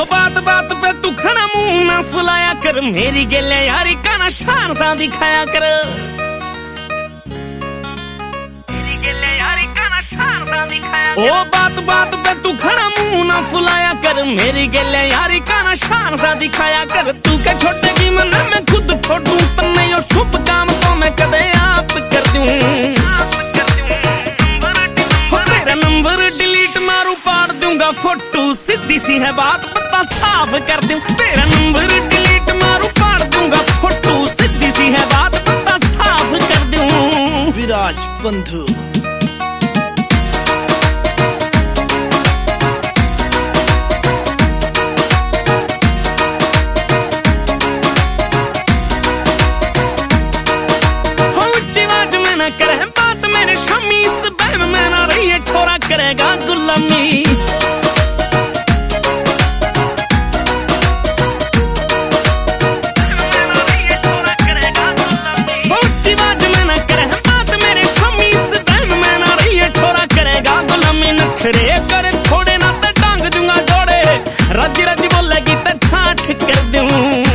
हो बात बात पे तू खड़ा मुंह ना फुलाया कर, मेरी गेले यारी का ना शान सा दिखाया कर। ओ बात बात पे तू खड़ा मुंह ना फुलाया कर, मेरी गेले यारी का ना शान सा दिखाया कर। तू के छोटे की मन मैं खुद छोड़ू, तन्ने यो शुभ काम तो मैं कदे आप कर दूं। तेरा नंबर डिलीट मारू पाड़ दूंगा फोटो, सीधी सी है बात पता साफ कर दूं। तेरा नंबर डिलीट मारू पाड़ दूंगा फोटो, सीधी सी है बात पता साफ कर दूं। विराज बंधु करे बात मेरे शमी, इस बहम में ना रही है छोरा करेगा गुलामी। ऊंची आवाज में ना करे बात मेरे शमी, इस बहम में ना रही है छोरा करेगा गुलामी। नखरे करे छोड़े ना तो टांग दूंगा जोड़े, रज रज बोलेगी तो ठाठ कर दूं।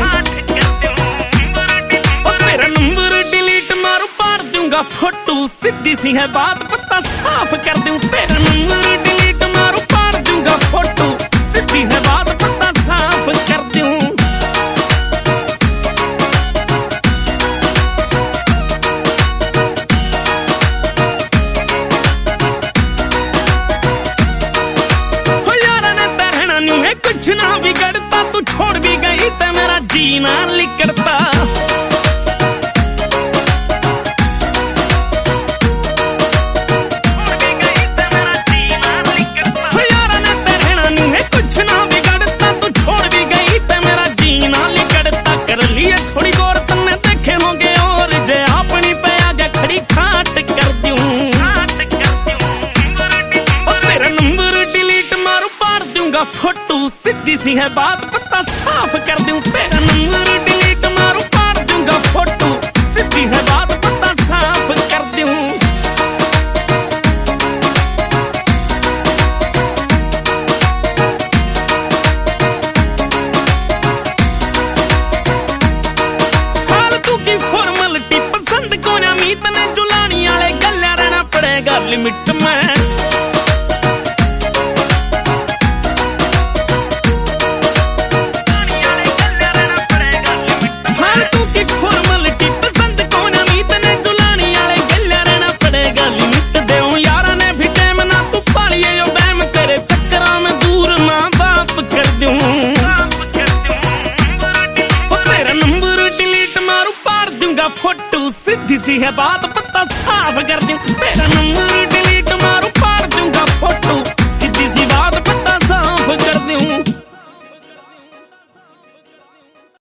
फोटो सीधी सी है बात पता साफ कर दूं। तेरा नंबर डिलीट मारू पाड़ दूंगा फोटो, सीधी है बात पता साफ कर दूं। हो यारा ने रहना न्यू है कुछ ना बिगड़ता, तू छोड़ भी गई तो मेरा जीना लिकड़ता। फोटो सीधी सी है बात पता साफ कर दूं। तेरा नंबर डिलीट मारू पाड़ दूंगा फोटो, सीधी है बात पता साफ कर दूं। फालतू की फॉर्मेलिटी पसंद को ना मीत ने, जुलानी वाले गल्ला रहना पड़ेगा लिमिट में। फोटो सीधी सी है बात पता साफ कर दूं। तेरा नंबर डिलीट